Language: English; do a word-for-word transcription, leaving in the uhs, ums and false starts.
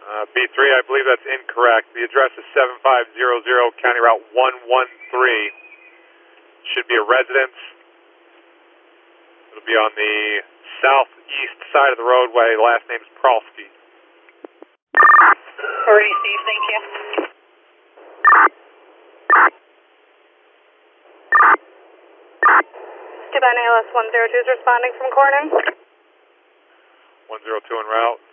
Uh, B three, I believe that's incorrect. The address is seven five zero zero, County Route one one three. Should be a residence. It'll be on the southeast side of the roadway. The last name's Pralski. Alrighty, Steve, thank you. Cuban A L S one zero two is responding from Corning. one zero two en route.